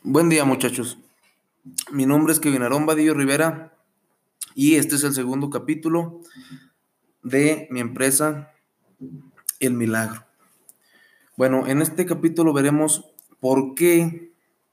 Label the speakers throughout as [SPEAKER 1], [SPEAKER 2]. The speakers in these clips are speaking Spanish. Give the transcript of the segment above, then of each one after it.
[SPEAKER 1] Buen día, muchachos. Mi nombre es Kevin Aarón Vadillo Rivera y este es el segundo capítulo de mi empresa El Milagro. Bueno, en este capítulo veremos por qué,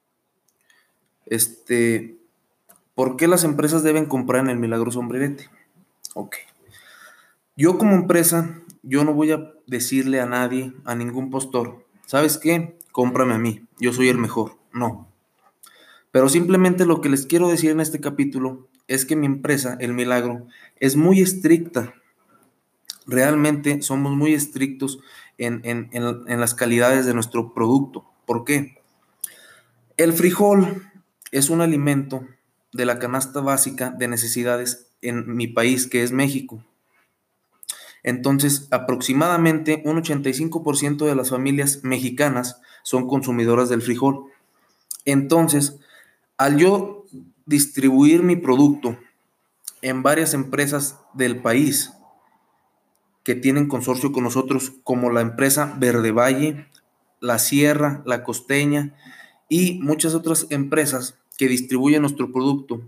[SPEAKER 1] este, por qué las empresas deben comprar en El Milagro Sombrerete. Ok. Yo como empresa, yo no voy a decirle a nadie, a ningún postor, ¿sabes qué? Cómprame a mí, yo soy el mejor. No. Pero simplemente lo que les quiero decir en este capítulo es que mi empresa, El Milagro, es muy estricta. Realmente somos muy estrictos en las calidades de nuestro producto. ¿Por qué? El frijol es un alimento de la canasta básica de necesidades en mi país, que es México. Entonces, aproximadamente un 85% de las familias mexicanas son consumidoras del frijol. Entonces, al yo distribuir mi producto en varias empresas del país que tienen consorcio con nosotros, como la empresa Verde Valle, La Sierra, La Costeña y muchas otras empresas que distribuyen nuestro producto.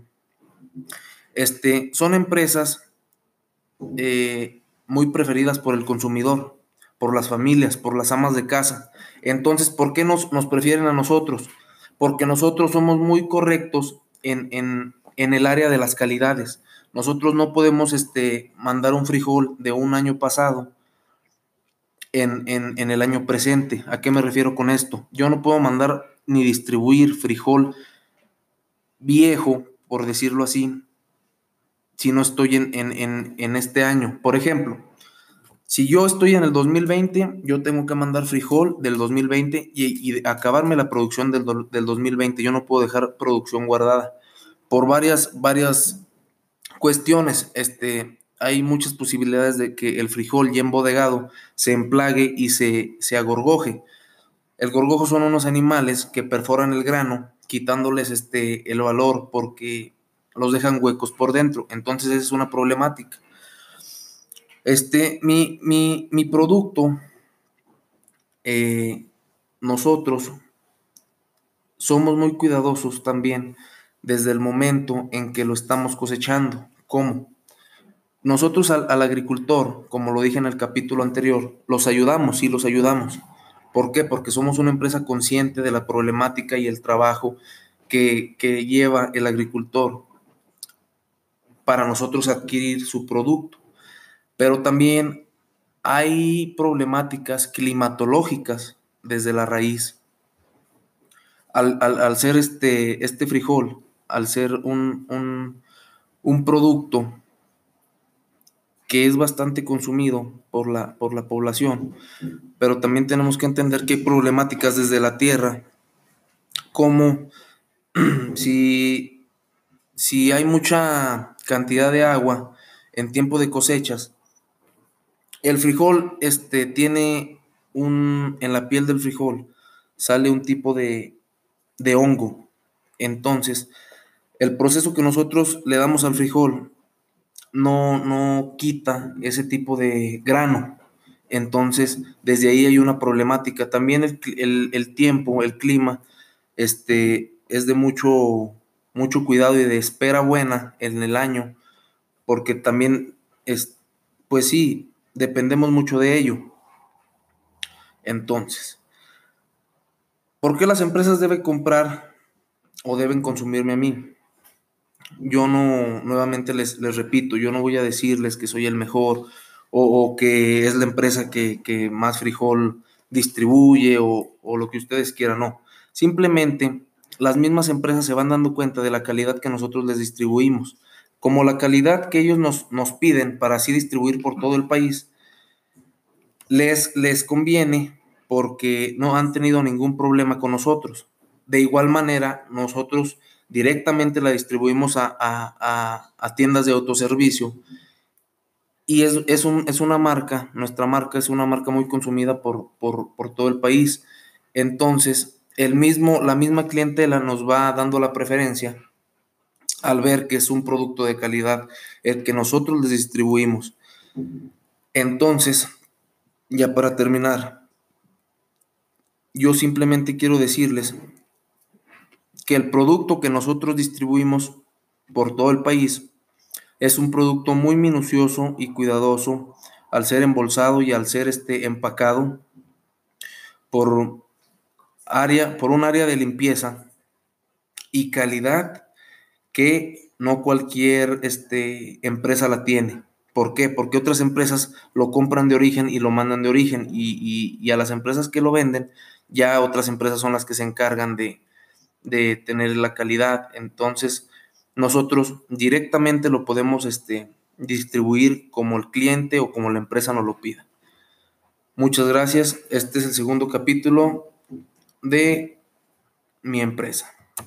[SPEAKER 1] Son empresas muy preferidas por el consumidor, por las familias, por las amas de casa. Entonces, ¿por qué nos prefieren a nosotros? Porque nosotros somos muy correctos en el área de las calidades. Nosotros no podemos mandar un frijol de un año pasado en el año presente. ¿A qué me refiero con esto? Yo no puedo mandar ni distribuir frijol viejo, por decirlo así, si no estoy en este año. Por ejemplo, si yo estoy en el 2020, yo tengo que mandar frijol del 2020 y acabarme la producción del 2020. Yo no puedo dejar producción guardada por varias cuestiones. Hay muchas posibilidades de que el frijol ya embodegado se emplague y se agorgoje. El gorgojo son unos animales que perforan el grano, quitándoles el valor porque los dejan huecos por dentro. Entonces esa es una problemática. Mi producto, eh, nosotros somos muy cuidadosos también desde el momento en que lo estamos cosechando. ¿Cómo? Nosotros al agricultor, como lo dije en el capítulo anterior, los ayudamos, sí los ayudamos. ¿Por qué? Porque somos una empresa consciente de la problemática y el trabajo que lleva el agricultor para nosotros adquirir su producto. Pero también hay problemáticas climatológicas desde la raíz. Al ser este frijol, al ser un producto que es bastante consumido por la población, pero también tenemos que entender que hay problemáticas desde la tierra, como si, si hay mucha cantidad de agua en tiempo de cosechas, el frijol tiene en la piel del frijol sale un tipo de hongo. Entonces, el proceso que nosotros le damos al frijol no quita ese tipo de grano. Entonces, desde ahí hay una problemática. También el tiempo, el clima, es de mucho cuidado y de espera buena en el año, porque también pues sí, dependemos mucho de ello. Entonces, ¿por qué las empresas deben comprar o deben consumirme a mí? Yo no, nuevamente les repito, yo no voy a decirles que soy el mejor o que es la empresa que más frijol distribuye o lo que ustedes quieran, no. Simplemente las mismas empresas se van dando cuenta de la calidad que nosotros les distribuimos. Como la calidad que ellos nos piden para así distribuir por todo el país, les conviene porque no han tenido ningún problema con nosotros. De igual manera, nosotros directamente la distribuimos a tiendas de autoservicio y es una marca, nuestra marca es una marca muy consumida por todo el país. Entonces, la misma clientela nos va dando la preferencia al ver que es un producto de calidad el que nosotros les distribuimos. Entonces, ya para terminar, yo simplemente quiero decirles que el producto que nosotros distribuimos por todo el país es un producto muy minucioso y cuidadoso al ser embolsado y al ser empacado por por un área de limpieza y calidad que no cualquier empresa la tiene. ¿Por qué? Porque otras empresas lo compran de origen y lo mandan de origen y a las empresas que lo venden, ya otras empresas son las que se encargan de tener la calidad. Entonces, nosotros directamente lo podemos distribuir como el cliente o como la empresa nos lo pida. Muchas gracias. Este es el segundo capítulo de mi empresa.